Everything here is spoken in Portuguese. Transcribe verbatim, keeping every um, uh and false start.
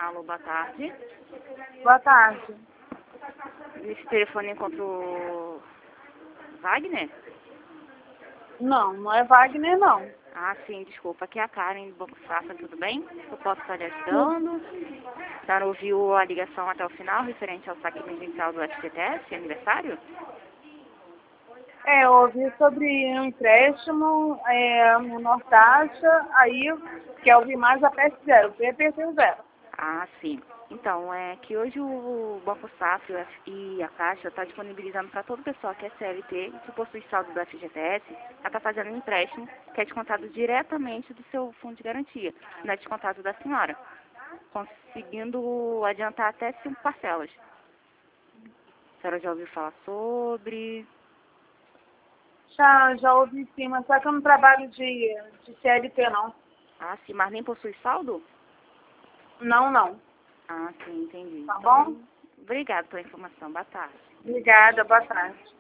Alô, boa tarde. Boa tarde. Esse telefone encontra o Wagner? Não, não é Wagner, não. Ah, sim, desculpa. Aqui é a Karen do Banco Safra, tudo bem? Eu posso estar lhe ajudando? A senhora ouviu a ligação até o final, referente ao saque emergencial do F G T S, aniversário? É, eu ouvi sobre um empréstimo, é, menor taxa, aí quer ouvir mais a P S zero, P P C zero. Ah, sim. Então, é que hoje o Banco Safra e a Caixa está disponibilizando para todo o pessoal que é C L T e que possui saldo do F G T S, ela está fazendo um empréstimo que é descontado diretamente do seu fundo de garantia, não é descontado da senhora, conseguindo adiantar até cinco parcelas. A senhora já ouviu falar sobre? Já, já ouvi sim, mas só que eu não trabalho de, de C L T, não. Ah, sim, mas nem possui saldo? Não, não. Ah, sim, entendi. Tá bom? Então, obrigada pela informação. Boa tarde. Obrigada, boa tarde.